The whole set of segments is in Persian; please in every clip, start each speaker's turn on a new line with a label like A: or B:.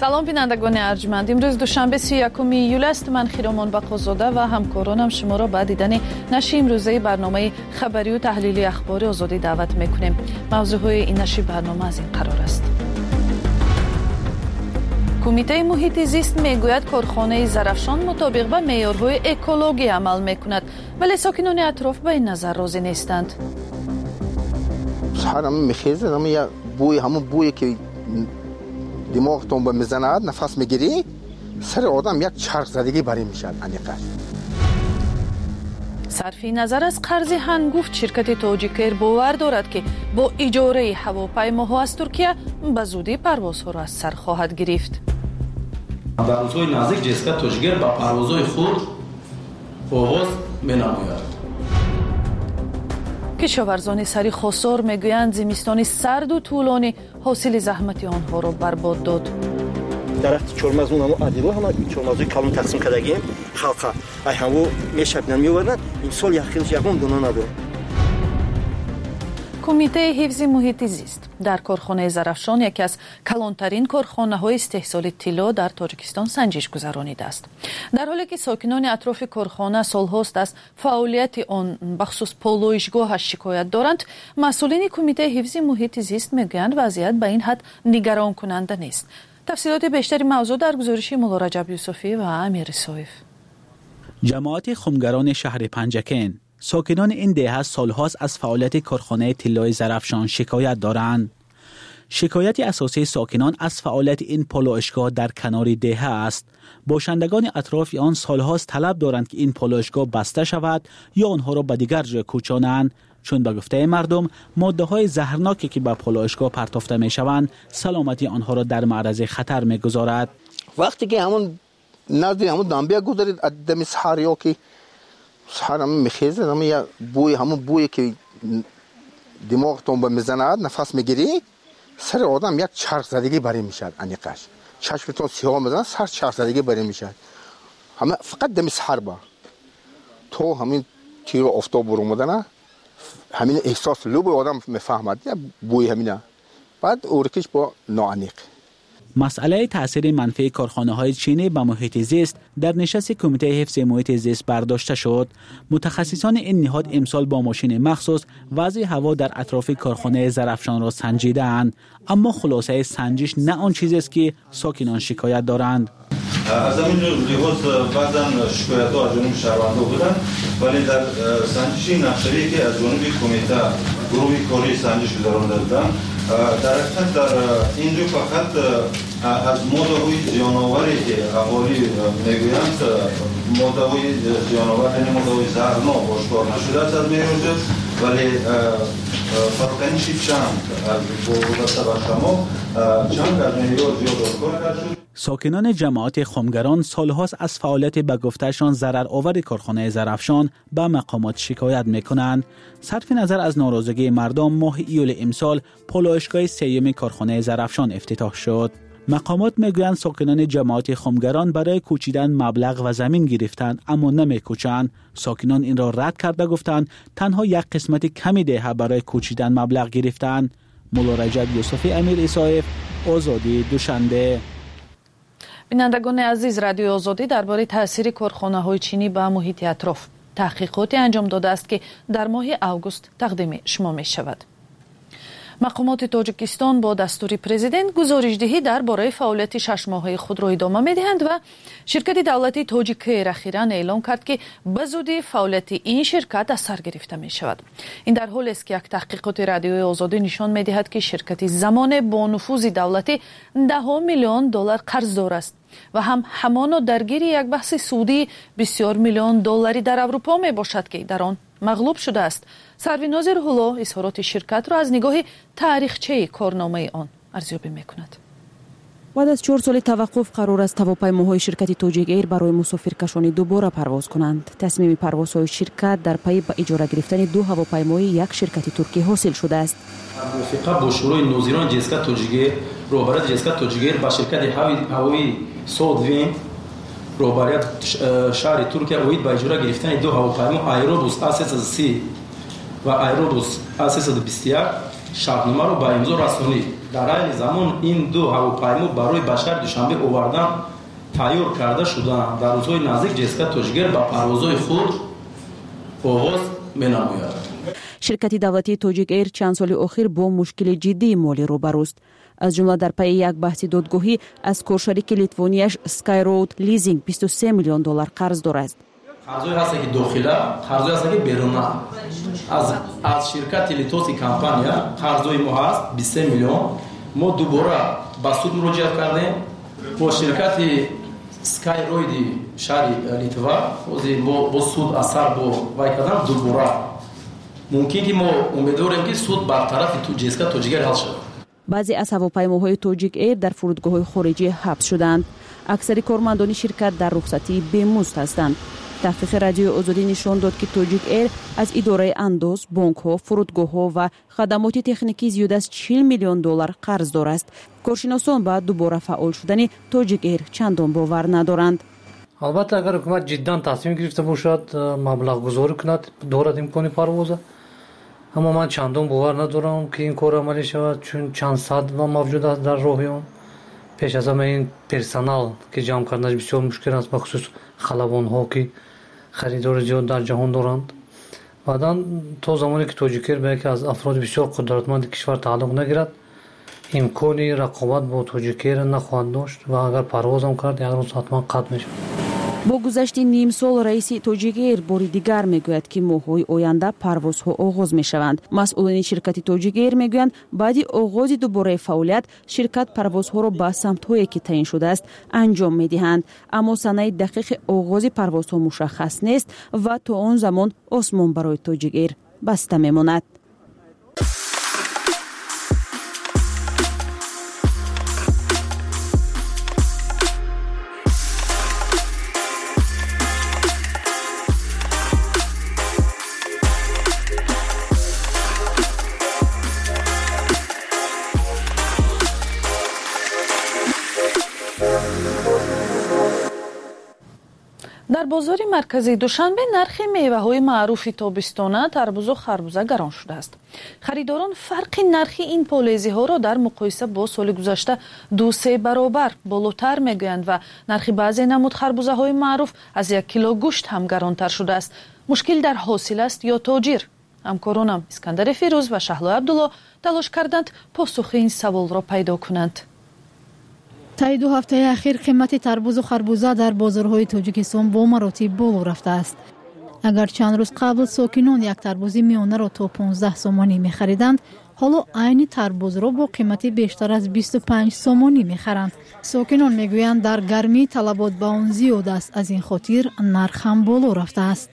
A: سلام بینندگان ارجمند. امروز دوشنبه 31 ایول است. من خیرامان بقازاده و همکارانم شما را به دیدن نشر امروزه برنامه خبری و تحلیلی اخبار آزادی دعوت میکنیم. موضوعهای این نشر برنامه از این قرار است: کمیته محیط زیست میگوید کارخانه زرافشان مطابق به معیارهای اکولوژی عمل میکند، ولی ساکنان اطراف به این نظر راضی نیستند.
B: همه میخیزه، همون بویی که دماغتون به میزند نفس میگیری، سر آدم یک چرخ زدگی بری میشد.
A: صرفی نظر از قرض هنگفت، شرکت تاجیک‌ایر باور دارد که با اجاره هواپیماها از ترکیه به زودی پروازها را از سر خواهد گرفت.
C: در روزهای نزدیک شرکت تاجیک‌ایر با پروازهای خود آغاز می‌نماید.
A: کشاورزان سری خسار میگویند زمستان سرد و طولانی حاصل زحمت آنها را برباد داد.
D: درخت چرمزون هم ادیبا هم چرمزوی کلون تقسیم کردگیم خلقا ای همو میشبنن میوردن این سال یخیلش یکم دونه نداره.
A: کمیته حفظ محیط زیست در کارخانه زرافشان، یکی از کلانترین کارخانه‌های استحصال طلا در تاجیکستان، سنجش گذرانیده است. در حالی که ساکنان اطراف کارخانه سالهاست از فعالیت آن بخصوص پالایشگاهش شکایت دارند، مسئولین کمیته حفظ محیط زیست میگویند وضعیت به این حد نگران کننده نیست. تفصیلات بیشتری موضوع در گزارش مولا رجب یوسفی و امیر صایف.
E: جماعت خمگران شهر پنجکین، ساکنان این دهه سالهاست از فعالیت کارخانه طلای زرافشان شکایت دارند. شکایت اساسی ساکنان از فعالیت این پالایشگاه در کنار دهه است. باشندگان اطراف آن سالهاست طلب دارند که این پالایشگاه بسته شود یا آنها را به دیگر جای کوچانند، چون به گفته مردم ماده‌های زهرناکی که به پالایشگاه پرتافته می‌شوند سلامتی آنها را در معرض خطر می‌گذارد.
B: وقتی که همون نزد همون دنبه گذارید دم سحر یا که سحر هم میخیزه، همون بویی که دماغتون به میزند نفس میگیری، سر آدم یک چرخ زدگی بری میشد. انیقش چشمتون سیاه میزنه، سر چرخ زدگی بری میشد. همه فقط دم سحر با تو همین تیر افتاب برو مدنه، همین احساس لب آدم میفهمد بوی همینه. بعد اورکش با ناانیق.
E: مسئله تاثیر منفی کارخانه‌های چینی به محیط زیست در نشست کمیته حفظ محیط زیست برداشته شد. متخصصان این نهاد امسال با ماشین مخصوص وضع هوا در اطراف کارخانه زرافشان را سنجیدند، اما خلاصه سنجش نه آن چیزی است که ساکنان شکایت دارند.
F: از همین لحاظ بعضا شکایت‌ها از جانب شهروندان بودند، ولی در سنجش نقشه‌ای که از جانب کمیته گروه کاری سنجش گذرانده بودند، در حقیقت در اینجا فقط از ماده‌های زیان‌آوری که اهالی میگویند ماده‌های زیان‌آور، یعنی ماده‌های زهرناک آشکار نشده است از معیار، ولی فرقنشی چند از وابسته به شما چند از معیار زیاد آشکار نشد.
E: ساکنان جماعت خمگران سالهاست از فعالیت به گفتهشان ضررآور کارخانه زرافشان به مقامات شکایت میکنند. صرف نظر از ناراضگی مردم، ماه ایول امسال پالایشگاه سیوم کارخانه زرافشان افتتاح شد. مقامات میگویند ساکنان جماعت خمگران برای کوچیدن مبلغ و زمین گرفتند اما نمیکوچند. ساکنان این را رد کرده گفتند تنها یک قسمت کمی دهه برای کوچیدن مبلغ گرفتند. مولا رجب یوسفی، امیر صایف، آزادی، دوشنبه.
A: بینندگان عزیز، رادیو آزادی درباره تاثیر کارخانه‌های چینی به محیط اطراف تحقیقاتی انجام داده است که در ماه آگوست تقدیم شما می شود. مقامات تاجیکستان با دستور پرزیدنت گزارش‌دهی درباره فعالیت 6 ماهه خود را ادامه می‌دهند و شرکت دولتی تاجیک‌ایر اخیراً اعلام کرد که به زودی فعالیت این شرکت از سر گرفته می‌شود. این در حالی است که یک تحقیقات رادیوی آزادی نشان می‌دهد که شرکت زمان با نفوذ دولتی 10 میلیون دلار قرضدار است و همانا درگیر یک بحث سودی بسیار میلیون دلاری در اروپا میباشد که در آن مغلوب شده است. سرویناز روح‌الله اظهارات شرکت را از نگاه تاریخچه کارنامه آن ارزیابی میکند.
G: بعد از 4 سال توقف قرار است هواپیماهای شرکت تاجیک‌ایر برای مسافرکشانی دوباره پرواز کنند. تصمیم پروازهای شرکت در پی به اجاره گرفتن 2 هواپیمای یک شرکت ترکی حاصل شده است.
C: موافقت با شروع نوزیران جسکت تاجیک‌ایر، رهبری جسکت تاجیک‌ایر با شرکت هوایی سودوین رهبری شهر ترکیه اوید با اجاره گرفتن 2 هواپیما ایروبوس A330 و ایروبوس A321 شرطنامه را به امضا رسانید. дар айни замон ин ду ҳавопаймо барои ба шаҳри душанбе овардан тайёр карда шуданд. дар рӯзҳои наздик ҷесика тоҷигер ба парвозҳои худ оғоз менамояд.
G: ширкати давлатии Тоҷик Эйр чанд соли охир бо мушкили ҷиддии молӣ рӯбарӯст. аз ҷумла дар пайи як баҳси додгоҳӣ аз коршарики литвонияш Skyroad Leasing $23 миллион қарздор аст.
C: қарзое ҳаста ки дохила, қарзое ҳаста ки беруна. аз ширкати литовски компания қарзои мо ҳаст 23 миллион. мо дубора ба суд муроҷиат кардем. бо ширкати Skyroad шаҳри Литва ҳозир бо суд асар бо вай кардам дубора. мумкин ки мо умедворем ки суд бар тарафи ҷесика тоҷигер ҳал шавад. баъзе
G: аз ҳавопаймоҳои Тоҷик Эйр дар фурудгоҳҳои хориҷӣ ҳабс шуданд. аксари кормандони ширкат дар рухсатии бемузд ҳастанд. таҳқиқи радиои озодӣ нишон дод ки Тоҷик Эйр аз идораи андоз, бонкҳо, фурудгоҳҳо ва хадамоти техникӣ зиёда аз $40 миллион қарздор аст. коршиносон ба дубора фаъол шудани Тоҷик Эйр чандон бовар надоранд.
H: албатта агар ҳукумат ҷиддан тасмим гирифта бошад, маблағгузорӣ кунад, дорад имкони парвоза. аммо ман чандон бовар надорам ки ин кор амалӣ шавад, чун чанд сад мавҷуд аст дар роҳи он. пеш аз ҳама ин персонал ки ҷамъ карданаш бисёр мушкил аст, бахусус халавонҳо ки харидори зиёд дар ҷаҳон доранд. баъдан то замоне ки Тоҷик Эйр ба яке аз афроди бисёр қудратманди кишвар тааллуқ нагирад, имкони рақобат бо Тоҷик Эйр нахоҳад дошт ва агар парвозам кард, як рӯз ҳатман қатъ мешавад.
G: бо гузашти ним сол раиси Тоҷик Эйр бори дигар мегӯяд ки моҳҳои оянда парвозҳо оғоз мешаванд. масъулини ширкати Тоҷик Эйр мегӯянд баъди оғози дубораи фаъолият ширкат парвозҳоро ба самтҳое ки таъин шудааст анҷом медиҳанд, аммо санаи дақиқи оғози парвозҳо мушаххас нест ва то он замон осмон барои Тоҷик Эйр баста мемонад.
A: дар бозори марказии душанбе нархи меваҳои маъруфи тобистона тарбузу харбуза гарон шудааст. харидорон фарқи нархи ин полезиҳоро дар муқоиса бо соли гузашта 2-3 баробар болотар мегӯянд ва нархи баъзе намуд харбузаҳои маъруф аз 1 кило гӯшт ҳам гаронтар шудааст. мушкил дар ҳосил аст ё тоҷир? ҳамкоронам Искандари Фирӯз ва Шаҳло Абдулло талош карданд посухи ин саволро пайдо кунанд.
I: таи 2 ҳафтаи ахир қимати тарбузу харбуза дар бозорҳои Тоҷикистон бо маротиб боло рафтааст. агар чанд рӯз қабл сокинон як тарбузи миёнаро то 15 сомонӣ мехариданд, ҳоло айни тарбузро бо қимати бештар аз 25 сомонӣ мехаранд. сокинон мегӯянд дар гармӣ талабот ба он зиёд аст, аз ин хотир нарх ҳам боло рафтааст.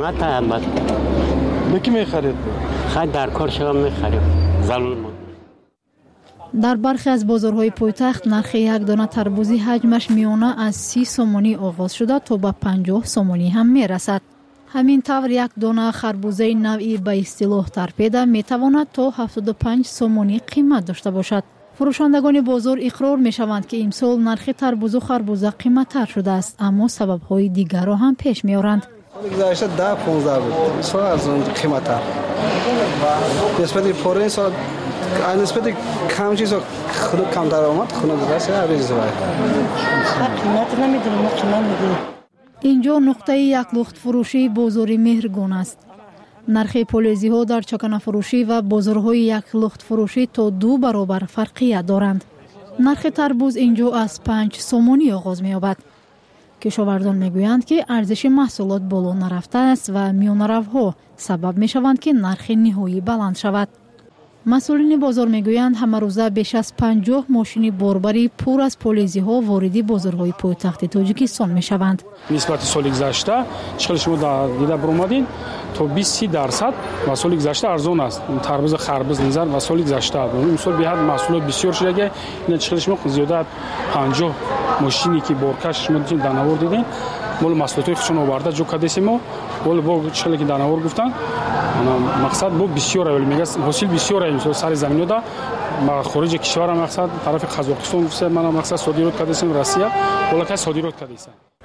J: Беки мехарид? Хай дар кор шава мехарид. Залм.
I: дар бархе аз бозорҳои пойтахт нархи як дона тарбузи ҳаҷмаш миёна аз 30 сомонӣ оғоз шуда то ба 50 сомонӣ ҳам мерасад. ҳамин тавр як дона харбузаи навъи ба истилоҳ тарпеда метавонад то 75 сомонӣ қимат дошта бошад. фурӯшандагони бозор иқрор мешаванд ки имсол нархи тарбузу харбуза қиматтар шудааст, аммо сабабҳои дигарро ҳам пеш меоранд.
K: گذشته 10-15 بود. سال از اون قیمت‌ها. نسبت پارین سال نسبت کم چیز خود کم درآمد خود درست عوض بود.
I: قیمت نمیدونم ما قیمت میدونیم. اینجا نقطه یک لخت فروشی بازاری مهرگان است. нархи полезиҳо дар чаканафурӯшӣ ва бозорҳои як лухт фурӯшӣ то 2 баробар фарқият доранд. нархи тарбуз инҷо аз 5 сомонӣ оғоз меёбад. кишовардон мегӯянд ки арзиши маҳсулот боло нарафтааст ва миёнаравҳо сабаб мешаванд ки нархи ниҳоӣ баланд шавад. масъулини бозор мегӯянд ҳамарӯза беш аз 50 мошини борбарӣ пур аз полезиҳо вориди бозорҳои пойтахти Тоҷикистон мешаванд.
J: нисбати соли гузашта чихел шумо дида буромадин то 20% ва соли гузашта арзон аст. тарбуз харбуз низар ва соли гузашта имсол беҳад маҳсулот бисёр шудага ина чихел шумо зиёда 50 мошини ки боркаш шумо данавор дидин мол маҳсулотҳои худшон оварда ҷо кадесимо мол бо чихел ки данавор гуфтан мақсад бо бисёр авли мегас ҳосил бисёр имсол сари заминода ба хориҷи кишвар мақсад тарафи Қазоқистон гуфта мана мақсад содирот кадесим Россия бола ка содирот кадеса.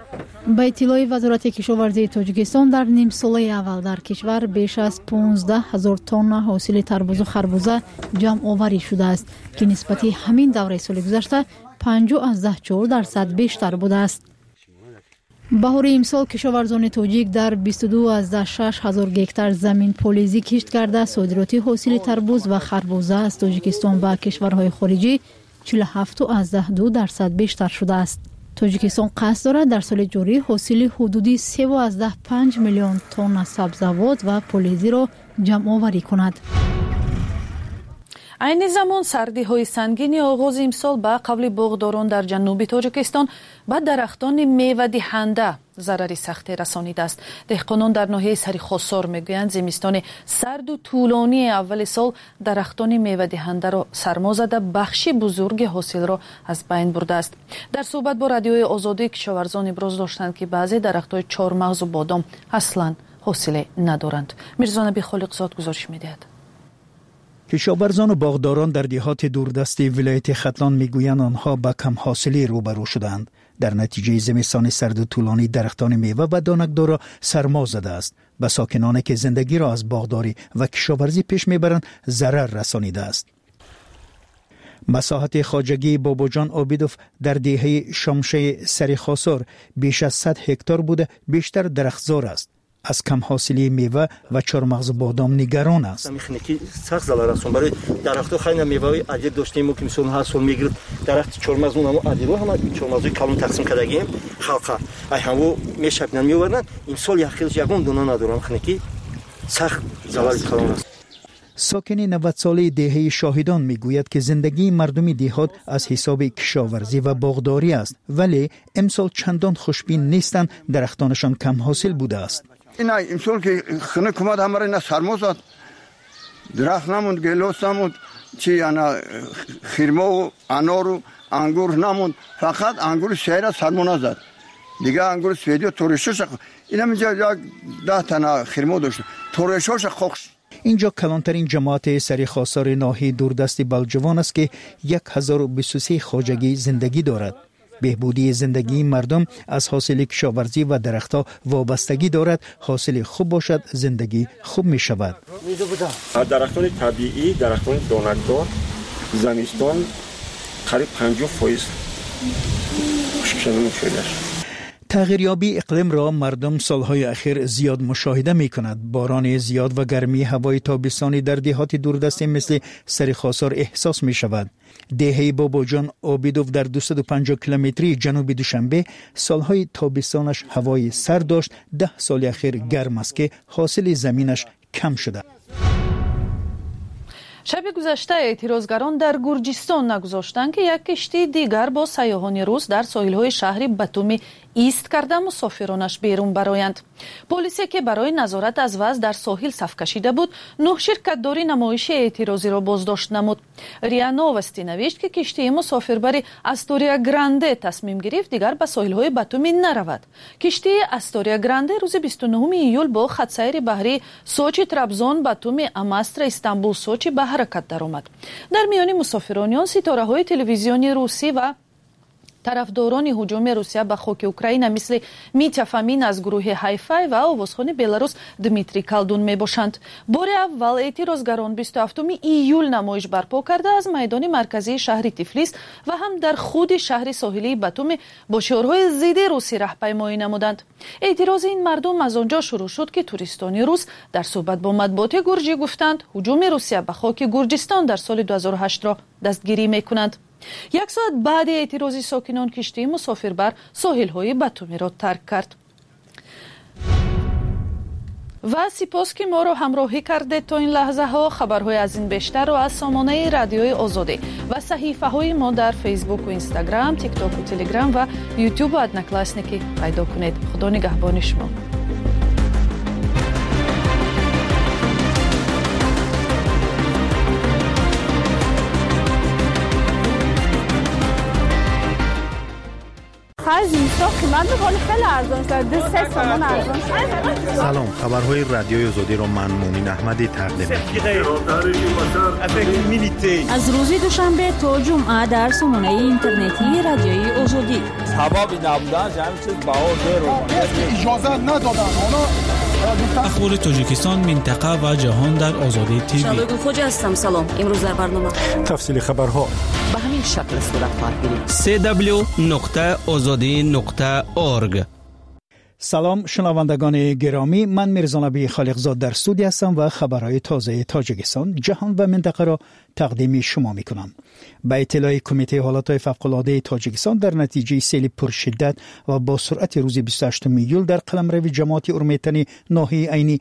I: با اطلاع وزارت کشاورزی تاجیکستان در نیم ساله اول در کشور بیش از 15,000 تن حاصل تربوز و خربوزه جمع آوری شده است که نسبت همین دوره سال گذشته 50.4% بیشتر بوده است. بهار امسال کشاورزان تاجیک در 22,600 گکتار زمین پولیزی کشت کرده صادرات حاصل تربوز و خربوزه از تاجیکستان به کشورهای خارجی 47.2% بیشتر شده است. تاجیکستان قصد دارد در سال جاری حاصل حدودی 3.5 میلیون تن سبزیجات و پولیزی را جمع آوری کند.
A: عین زمان سردی های سنگین آغاز امسال با قبل باغداران در جنوب تاجیکستان به درختان میوه دهنده ضرری سختی رسانیده است. دهقانان در ناحیه سریخاسار میگویند زمستان سرد و طولانی اول سال درختان میوه دهنده را سرما زده بخشی بزرگ حاصل را از بین برده است. در صحبت با رادیوی آزادی کشاورزان ابراز داشتند که بعضی درخت‌های چهارمغز و بادام اصلا حاصل ندارند. میرزا نبی خالقزاد گزارش می‌دهد.
L: کشاورزان و باغداران در دهات دوردست ولایت ختلان میگویند آنها با کم حاصلی روبرو شدند. در نتیجه زمستان سرد و طولانی درختان میوه و دانکدار را سرما زده است. به ساکنانی که زندگی را از باغداری و کشاورزی پیش میبرند ضرر رسانیده است. مساحت خواجگی باباجان عابدوف در دهه شمشه سریخاسار بیش از 100 هکتار بوده بیشتر درختزار است. از کم حاصلی میوه و چهارمغز بادام نگران است.
D: میخنیکی سخت ضرر رسون برای درخت‌ها خیلی میوه عادی داشتیم که مثلا هر سال میگیرد درخت چهارمغز اونم عادی رو هم چهارمغز کلون تقسیم کردیم خلقا ای همو میشبنن میوردن این سال یخیلش یکم دونه ندارم خنیکی سخت ضرر کلون است.
L: ساکن 90 ساله دهه شاهدان میگوید که زندگی مردمی دهات از حساب کشاورزی و باغداری است ولی امسال چندان خوشبین نیستند درختانشان کم حاصل بوده است.
M: اینا امسال که خنک اومد همه را سرما زد درخت نموند گلوس نموند چی انا خرما و انار و انگور نموند فقط انگور شهر سرما نزد دیگه انگور سویدی و تورشوش اینا اینجا 10 تا خرما داشت تورشوش خوش.
L: اینجا کلانترین جماعت سریخاسار ناحیه دوردست بلجوان است که 1023 خواجگی زندگی دارد. بهبودی زندگی مردم از حاصل کشاورزی و درختها وابستگی دارد. حاصل خوب باشد زندگی خوب می شود.
N: درختان طبیعی درختان دانکدار زمستان قریب 50% خشکشدن شده.
L: تغییریابی اقلیم را مردم سالهای اخیر زیاد مشاهده می کند. باران زیاد و گرمی هوای تابستانی در دهات دوردست مثل سریخاسار احساس می شود. دهه باباجان عابدوف در 250 کیلومتری جنوب دوشنبه سالهای تابستانش هوای سرد داشت. 10 سال اخیر گرم است که حاصل زمینش کم شده.
A: شب گذشته اعتراضگران در گرجستان نگذاشتند که یک کشتی دیگر با سیاحان روس در ساحل‌های شهر باتومی ایست کرده مسافرانش بیرون برآیند. پلیسی که برای نظارت از وضع در ساحل صف کشیده بود 9 شرکت‌داری نمایش اعتراضی را بازداشت نمود. ریا نوستی نوشت که کشتی مسافربری استوریا گرانده تصمیم گرفت دیگر به ساحل‌های باتومی نرود. کشتی استوریا گرانده روز 29 ایول با خط‌سیر بحری سوچی ترابزون باتومی اماستر استانبول سوچی به حرکت درآمد. در میان مسافران ستاره‌های تلویزیونی روسی و طرفداران هجوم روسیه به خاک اوکراین مثل میتیا فامین از گروه هایفای و آوازخوان بلاروس دمیتری کالدون میباشند. بار اول اعتراضگران 27 ایول نمایش برپا کرده از میدان مرکزی شهر تیفلیس و هم در خود شهر ساحلی باتومی با شعارهای ضد روسی راهپیمایی نمودند. اعتراض این مردم از آنجا شروع شد که توریستان روس در صحبت با مطبوعات گرجی گفتند هجوم روسیه به خاک گرجستان در سال 2008 را دستگیری میکنند. 1 ساعت بعد اعتراضی ساکنان کشتی مسافربر ساحل‌های باتومی را ترک کرد. و سپاس که ما را همراهی کرده تا این لحظه ها. خبرهای از این بیشتر را از سامانه رادیوی آزادی و صحیفه های ما در فیسبوک و اینستاگرام، تیک تاک و تلگرام و یوتیوب و ادناکلاسنیکی پیدا کنید. خدا نگهبان شما.
O: Faz isso. تو قیمت میکنه خیلی ارزان شده 3 تومن ارزان شده.
P: سلام، خبرهای رادیوی آزادی را من مؤمن احمدی تقدیم می‌کنم.
G: از روز دوشنبه تا جمعه در سامانه اینترنتی رادیوی آزادی.
Q: سبب نبودن همین چیز بهار
R: اجازه ندادن.
E: اخبار تاجیکستان، منطقه و جهان در آزادی تیوی.
G: شادو خوجا هستم. سلام. امروز در برنامه
P: تفصیل خبرها
S: به همین شکل صورت خواهد گرفت.
E: www.azadi.org.
L: سلام شنوندگان گرامی، من میرزا نبی خالقزاد در استودیو هستم و خبرهای تازه تاجیکستان، جهان و منطقه را تقدیم شما میکنم. به اطلاع کمیته حالات فوق‌العاده تاجیکستان، در نتیجه سیل پرشدت و با سرعت روز 28 ایول در قلمرو جماعت اورمیتن ناحیه عینی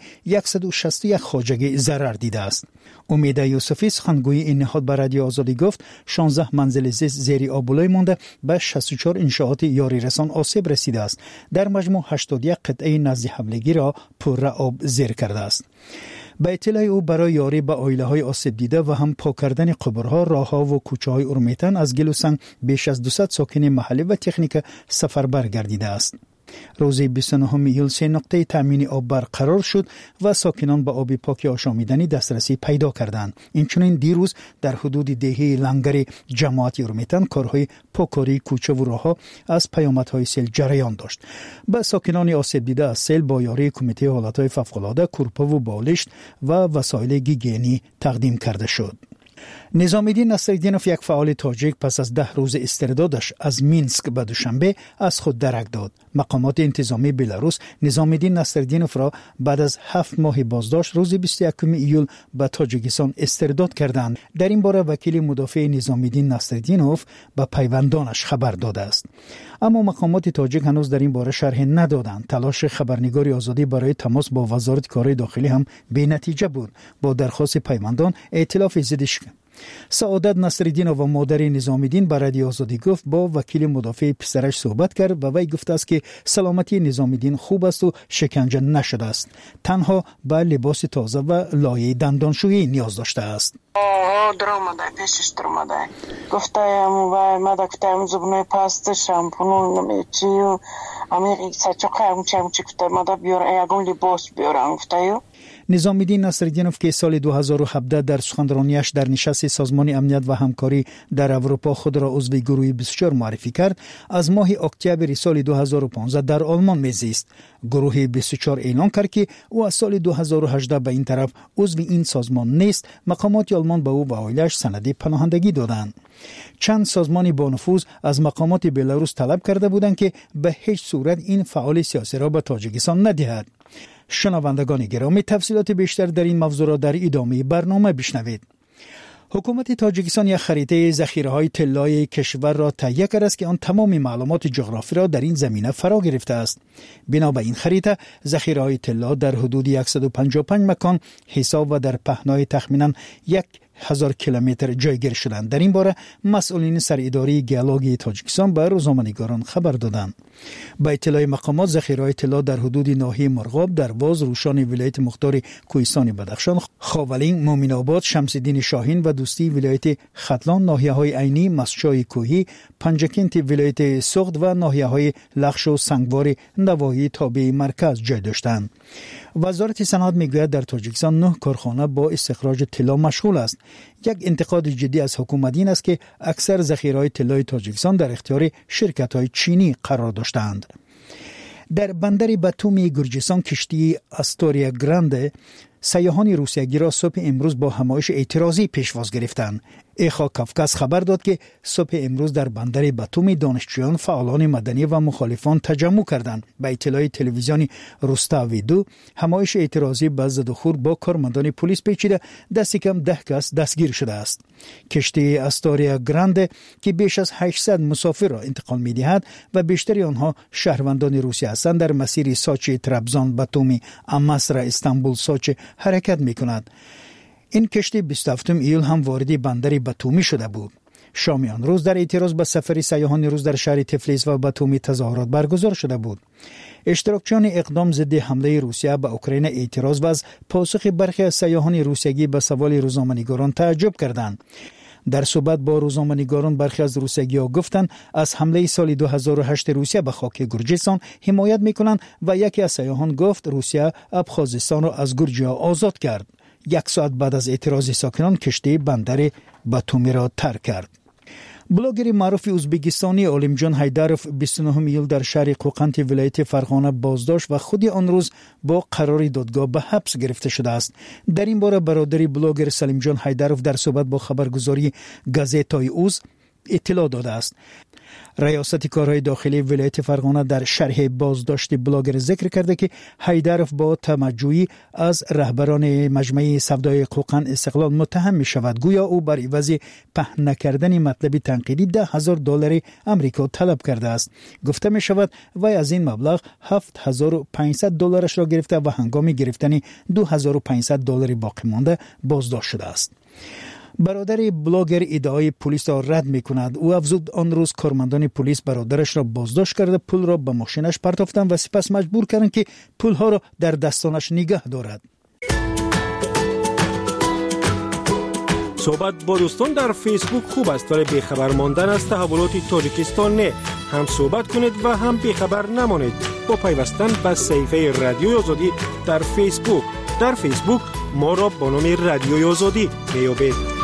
L: 161 خواجگی ضرر دیده است. امید یوسفی سخنگوی این نهاد به رادیو آزادی گفت 16 منزل زیر آبولای مانده، به 64 انشاءات یاری رسان آسیب رسیده است. در مجموع 81 قطعه نزد حملگی را پر آب زیر کرده است. به اطلاع او برای یاری به عائله‌های آسیب دیده و هم پاک کردن قبرها، راه‌ها و کوچه‌های اورمیتن از گل و سنگ بیش از 200 ساکن محلی و تکنیک سفربر گردیده است. روز 29 ایول 3 نقطه تامین آب برقرار شد و ساکنان به آب پاک آشامیدنی دسترسی پیدا کردند. اینچنین دیروز در حدود دهه لنگر جماعت اورمیتن کارهای پاککاری کوچه و راه‌ها از پیامدهای سیل جریان داشت. به ساکنان آسیب دیده از سیل با یاری کمیته حالات فوق‌العاده کورپا و بالشت و وسایل گیگینی تقدیم کرده شد. نظام الدین نصرالدینوف، یک فعال تاجیک، پس از 10 روز استردادش از مینسک به دوشنبه از خود درک داد. مقامات انتظامی بلاروس نظام الدین نصرالدینوف را بعد از 7 ماه بازداشت روز 21 ایول به تاجیکستان استرداد کردند. در این باره وکیل مدافع نظام الدین نصرالدینوف به پیوندانش خبر داده است. اما مقامات تاجیک هنوز در این باره شرح ندادند. تلاش خبرنگار آزادی برای تماس با وزارت کارهای داخلی هم بی نتیجه بود. با درخواست پیوندان ائتلاف ضدش سعادت نصرالدین و مادر نظام الدین به رادیو آزادی گفت با وکیل مدافع پسرش صحبت کرد و وی گفته است که سلامتی نظام الدین خوب است و شکنجه نشده است. تنها به لباس تازه و لایه دندانشویی نیاز داشته است.
T: درآمده پیشش درآمده گفتم و ما دکترم زبونه پاست شامپو نمیچی و امی سچقه چی گفتم ما بیار یگون لباس بیارم گفتم.
L: نظام الدین نصرالدینوف که سال 2017 در سخنرانیش در نشست سازمان امنیت و همکاری در اروپا خود را عضو گروه 24 معرفی کرد، از ماه اکتبر سال 2015 در آلمان میزیست. گروه 24 اعلان کرد که او از سال 2018 به این طرف عضو این سازمان نیست. مقامات آلمان به او و عائله‌اش سند پناهندگی دادند. چند سازمان با نفوذ از مقامات بلاروس طلب کرده بودند که به هیچ صورت این فعال سیاسی را به تاجیکستان ندهد. شنوندگان گرامی، تفصیلات بیشتر در این موضوع را در ادامه برنامه بشنوید. حکومت تاجیکستان یک خریطه ذخیره‌های طلای کشور را تهیه کرده است که آن تمام معلومات جغرافی را در این زمینه فرا گرفته است. بنا به این خریطه ذخیره‌های طلا در حدود 155 مکان حساب و در پهنای تخمیناً 1000 کیلومتر جایگیر شدند. در این باره مسئولین سراداری گیالوگی تاجیکستان به روزنامه‌نگاران خبر دادند. با اطلاع مقامات ذخیره‌های طلا در حدود ناحیه مرغاب، درواز، روشان ولایت مختار کوهستان بدخشان، خاولین، مومن آباد، شمس الدین شاهین و دوستی ولایت ختلان، ناحیه‌های عینی، مسچای کوهی، پنجکنت ولایت سغد و ناحیه‌های لخش و سنگوار نواحی تابع مرکز جای داشتند. وزارت صنعت میگوید در تاجیکستان 9 کارخانه با استخراج طلا مشغول است. یک انتقاد جدی از حکومت این است که اکثر ذخیره‌های طلای تاجیکستان در اختیار شرکت‌های چینی قرار داشتند. در بندر باتومی گرجستان کشتی استوریا گراند سیاحان روسیه‌گی را صبح امروز با همایش اعتراضی پیشواز گرفتند. ایخا کافکاس خبر داد که صبح امروز در بندر باتومی دانشجویان، فعالان مدنی و مخالفان تجمع کردند. به اطلاع تلویزیونی روستاوی 2 همایش اعتراضی به زد و خورد با کارمندان پلیس پیچیده، دست کم 10 کس دستگیر شده است. کشتی استوریا گراند که بیش از 800 مسافر را انتقال می‌دهد و بیشتر آنها شهروندان روسیه هستند، در مسیر ساچ ترابزان باتومی اماسر استانبول ساچ حرکت می‌کند. این کشتی 27 ایول هم وارد بندر باتومی شده بود. شام آن روز در اعتراض به سفر سیاحان روس در شهر تفلیس و باتومی تظاهرات برگزار شده بود. اشتراکچیان اقدام ضد حمله روسیه به اوکراین اعتراض و از پاسخ برخی از سیاحان روسیه‌گی به سوال روزنامه‌نگاران تعجب کردند. در صحبت با روزنامه‌نگاران برخی از روسیه‌ها گفتند از حمله سال 2008 روسیه به خاک گرجستان حمایت می‌کنند و یکی از سیاحان گفت روسیه ابخازستان را از گرجی‌ها آزاد کرد. 1 ساعت بعد از اعتراض ساکنان کشتی بندر باتومی را ترک کرد. بلاگر معروف ازبکستانی عالمجان حیدروف 29 ایول در شهر قوقنت ولایت فرغانه بازداشت و خود آن روز با قرار دادگاه به حبس گرفته شده است. در این باره برادر بلاگر سلیمجان حیدروف در صحبت با خبرگزاری گازتای اوز اطلاع داده است. ریاست کارهای داخلی ولایت فرغانه در شرح بازداشت بلاگر ذکر کرده که حیدروف با تمجوی از رهبران مجمع سودای قوقن استقلال متهم می شود. گویا او بر عوض پهن نکردن مطلب تنقیدی $10,000 آمریکا طلب کرده است. گفته می شود وی از این مبلغ $7,500 را گرفته و هنگام گرفتن $2,500 باقی مانده بازداشت شده است. برادر بلاگر ادعای پلیس را رد می کند. او افزود آن روز کارمندان پلیس برادرش را بازداشت کرده پول را به ماشینش پرتافتند و سپس مجبور کردند که پول ها را در دستانش نگه دارد.
R: صحبت با دوستان در فیسبوک خوب است ولی بیخبر ماندن از تحولات تاجیکستان نه. هم صحبت کنید و هم بیخبر نمانید با پیوستن به صفحه رادیوی آزادی در فیسبوک. در فیسبوک ما را با نام رادیوی آزادی میابید.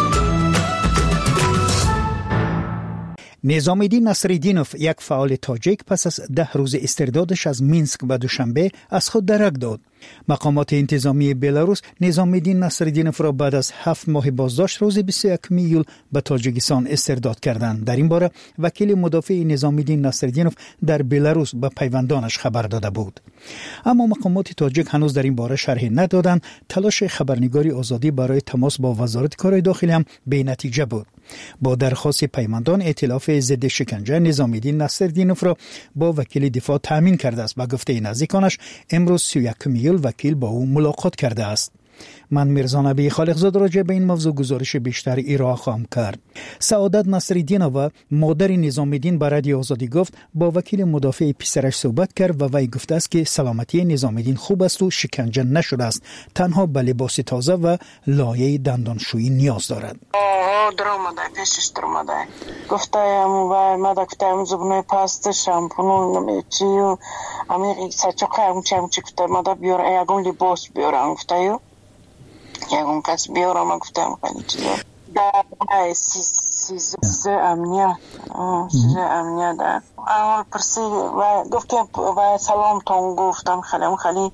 L: نظام‌الدین نصرالدینوف یک فعال تاجیک پس از 10 روز استردادش از مینسک به دوشنبه از خود درک داد. مقامات انتظامی بلاروس نظام‌الدین نصرالدینوف را بعد از 7 ماه بازداشت روز 21 ایول به تاجیکستان استرداد کردند. در این باره وکیل مدافع نظام‌الدین نصرالدینوف در بلاروس به پیوندانش خبر داده بود. اما مقامات تاجیک هنوز در این باره شرحی ندادند. تلاش خبرنگاری آزادی برای تماس با وزارت کارهای داخلی هم بی‌نتیجه بود. با درخواست پیماندان ائتلاف ضد شکنجه نظام‌الدین نصرالدینوف را با وکیل دفاع تامین کرده است. با گفته نزدیکانش امروز 31 ایول وکیل با او ملاقات کرده است. من میرزا نبی خالقزاده راجع به این موضوع گزارش بیشتر ارائه خواهم کرد. سعادت نصرالدینова مادر نظام‌الدین به رادیو آزادی گفت با وکیل مدافع پسرش صحبت کرد و وی گفته است که سلامتی نظام‌الدین خوب است و شکنجه نشده است. تنها به لباس تازه و لایه دندانشویی نیاز دارد.
T: گفته ما دکترم زبونای پاست شامپونو نمیچیو امی ساچوقم چمچکته ما بیار یگون لباس بیارم گفتهیو یگون کس بیارم گفتم خیلی چیزا در سیز امنیت در اول پرسی و گفتم و سلام تون گفتم خیلی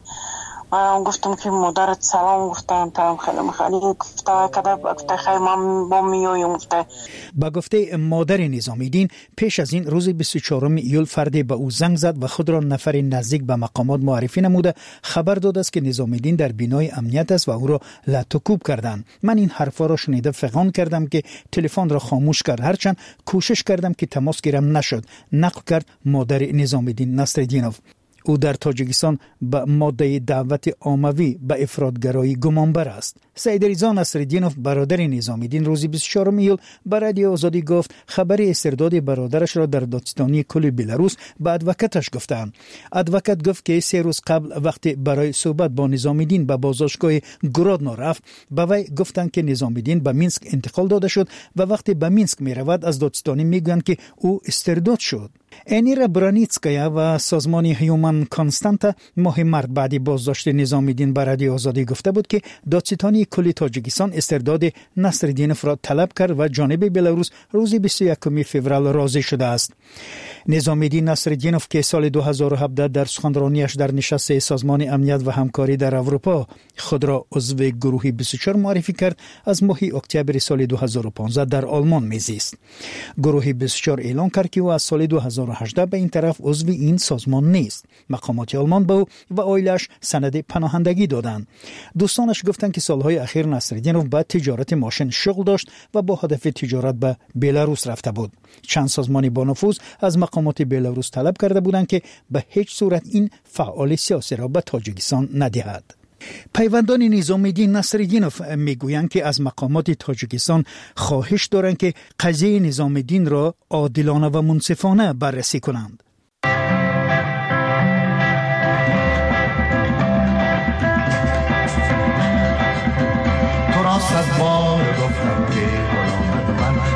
T: من گفتم که مادرت سلام گفتم تام خیلی گفته کدا گفته خیر من با میایم گفته.
L: با گفته مادر نظام‌الدین پیش از این روز 24 ایول فردی به او زنگ زد و خود را نفر نزدیک به مقامات معرفی نموده خبر داد است که نظام‌الدین در بینای امنیت است و او را لطوکوب کردند. من این حرفا را شنیده فغان کردم که تلفن را خاموش کرد هرچند کوشش کردم که تماس گیرم نشد. نقل کرد مادر نظام‌الدین نصرالدینوف. او در تاجیکستان به ماده دعوت عاموی به افراطگرایی گمانبر است. سید رضا نصرالدینوف برادر نظام‌الدین روز 24 ایول به رادیو آزادی گفت خبر استرداد برادرش را در دادستانی کل بلاروس به ادوکاتش گفتند. ادوکات گفت که 3 روز قبل وقتی برای صحبت با نظام‌الدین به بازداشتگاه گرودنو رفت به وی گفتند که نظام‌الدین به مینسک انتقال داده شد و وقتی به مینسک می رود از دادستانی میگویند که او استرداد شد. انیرا برانیتسکایا و سازمان هیومن کانستانتا ماه مارس بعد بازداشت نظام‌الدین به رادیو آزادی گفته بود که دادستانی کل تاجیکستان استرداد نصرالدینوف را طلب کرد و جانب بلاروس روز 21 فوریه راضی شده است. نظام‌الدین نصرالدینوف که سال 2017 در سخنرانیش در نشست سازمان امنیت و همکاری در اروپا خود را عضو گروه 24 معرفی کرد از ماه اکتبر سال 2015 در آلمان میزیست. گروه 24 اعلام کرد که او از سال 2018 به این طرف عضو این سازمان نیست. مقامات آلمان به او و عائله‌اش سند پناهندگی دادند. دوستانش گفتند که سالهای اخیر نصرالدینوف با تجارت ماشین شغل داشت و با هدف تجارت به بلاروس رفته بود. چند سازمان با نفوذ از مقامات بلاروس طلب کرده بودند که به هیچ صورت این فعال سیاسی را به تاجیکستان ندهد. پیوندان نظام‌الدین نصرالدینوف میگویند که از مقامات تاجیکستان خواهش دارند که قضیه نظام‌الدین را عادلانه و منصفانه بررسی کنند.
U: تو را صد بار گفتم که غلام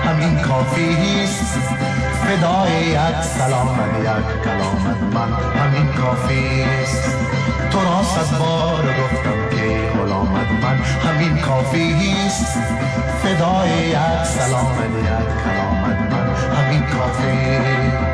U: همین کافیست فدای یک سلامت یک کلامت من همین کافیست تو را صد بار گفتم که غلامت من همین کافیست فدای یک سلامت یک کلامت من همین کافیست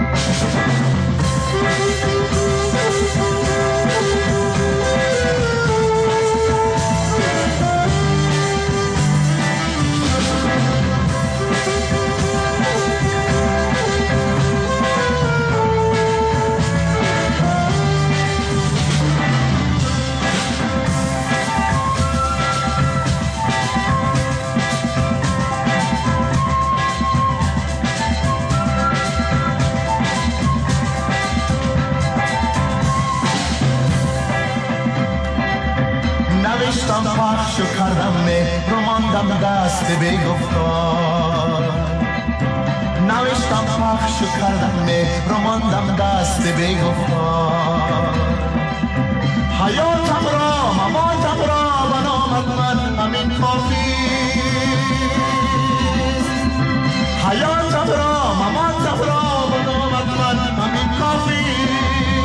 U: نوشتم پخش و کردم مهر و ماندم دست بی‌گفتار نوشتم پخش و کردم مهر و ماندم دست بی‌گفتار حیاتم را مماتم را بنامت من همین کافیست حیاتم را مماتم را بنامت من همین کافیست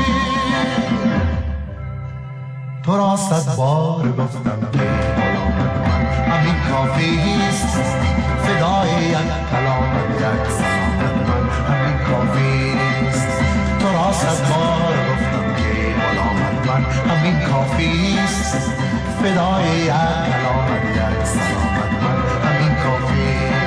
U: تو را صد بار گفتم که غلامت من همین کافیست فدای یک کلامت یک سلامت من همین کافیست تو را صد بار گفتم که غلامت من همین کافیست فدای یک کلامت یک سلامت من همین کافیست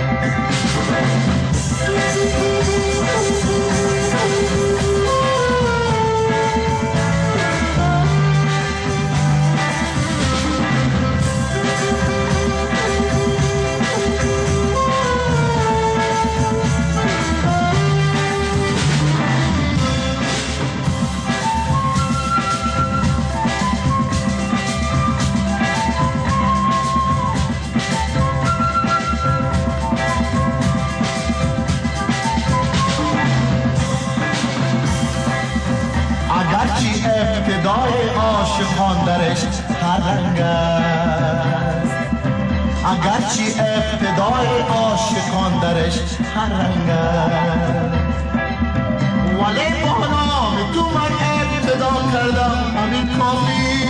U: اگرچه ابتدای عاشقان درش هر رنگ است اگرچه ابتدای عاشقان درش هر رنگ است ولی با نام تو من ابتدا کردم همین کافیست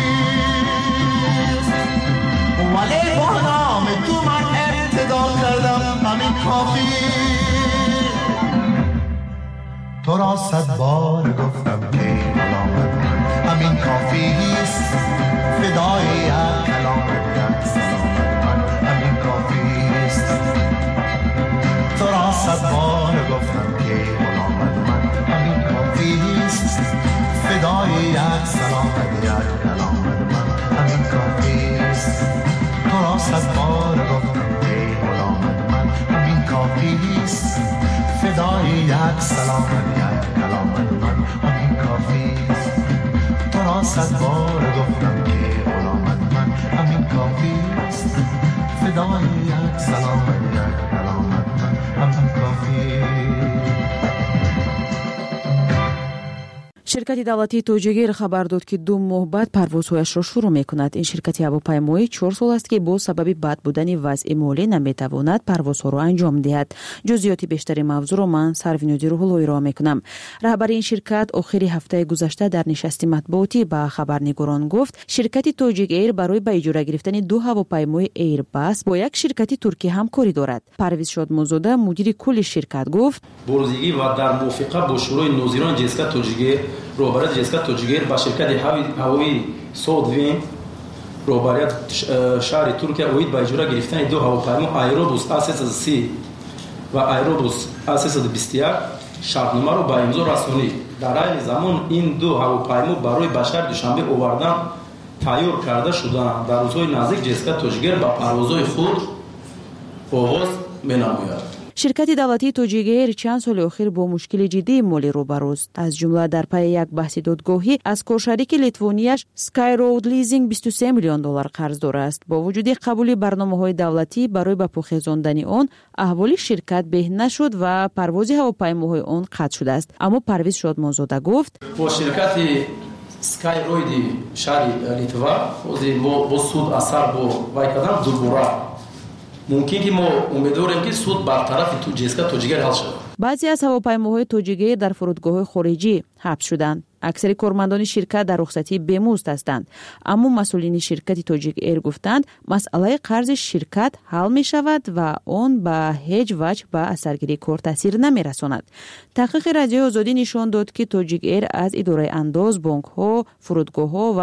U: ولی با نام تو من ابتدا کردم همین کافیست تو را صد بار گفتم که غلامت من همین کافیست فدای یک کلامت یک سلامت من همین کافیست تو را صد بار گفتم که غلامت من همین کافیست فدای یک سلامت یک کلامت من همین کافیست تو را صد بار گفتم که غلامت من همین کافیست فدای یک سلامت یک کلامت من همین کافیست تو را صد بار گفتم که غلامت من همین کافیست فدای یک سلامت یک کلامت من همین کافیست
G: شرکت دولتی توجیگیر خبر داد که 2 ماه بعد پروازهایش را شروع میکند. این شرکت هواپیمایی 4 سال است که با سبب بد بودن وضع مالی نمیتواند پروازها را انجام دهد. جزئیات بیشتر موضوع را من سروینودی روح‌اللهی را میکنم. رهبر این شرکت آخر هفته گذشته در نشست مطبوعاتی با خبرنگاران گفت شرکت توجیگ ایر برای به اجاره گرفتن 2 هواپیمای ایرباس با یک شرکت ترکی همکاری دارد. پرویز شادمانزاده مدیر کل شرکت گفت
C: بروزگی و در موافقت با شروع نظیران جسکا توجیگ روبرت جسکا توجیگر با شرکت هوایی سودوین روبرت شهر ترکیه اوید با اجاره گرفتن 2 هواپیما ایروبوس A330 و ایروبوس A321 شرطنامه رو با امضا رسونید. در این زمان این 2 هواپیما برای به شهر دوشنبه آوردن تیار کرده شدند. در روزهای نزدیک جسکا توجیگر با پروازهای خود آغاز می‌نماید.
G: شرکت دولتی توجیگیر چند سال اخیر با مشکل جدی مالی روبروست. از جمله در پی یک بحث دادگاهی از کارشریک لیتوانیش سکای رود لیزینگ 23 میلیون دلار قرض دار است. با وجود قبول برنامه‌های دولتی برای به پوخیزاندن آن، احوال شرکت بهتر نشد و پرواز هواپیماهای آن قطع شده است. اما پرویز شادمانزاده گفت
C: با شرکت سکای رود شهر لیتوا با سود اثر با وای کردن دوباره мумкин ки мо умедворем ки суд бартарафи ҷск тоҷикер ҳал шавад.
G: баъзе аз ҳавопаймоҳои тоҷикер дар фурудгоҳҳои хориҷӣ ҳабс шуданд. аксари кормандони ширкат дар рухсатии бемузд ҳастанд, аммо масъулини ширкати Тоҷик Эйр гуфтанд масъалаи қарзи ширкат ҳал мешавад ва он ба ҳеҷ ваҷҳ ба асаргирии кор таъсир намерасонад. таҳқиқи Радиои Озодӣ нишон дод, ки Тоҷик Эйр аз идораи андоз, бонкҳо, фурудгоҳҳо ва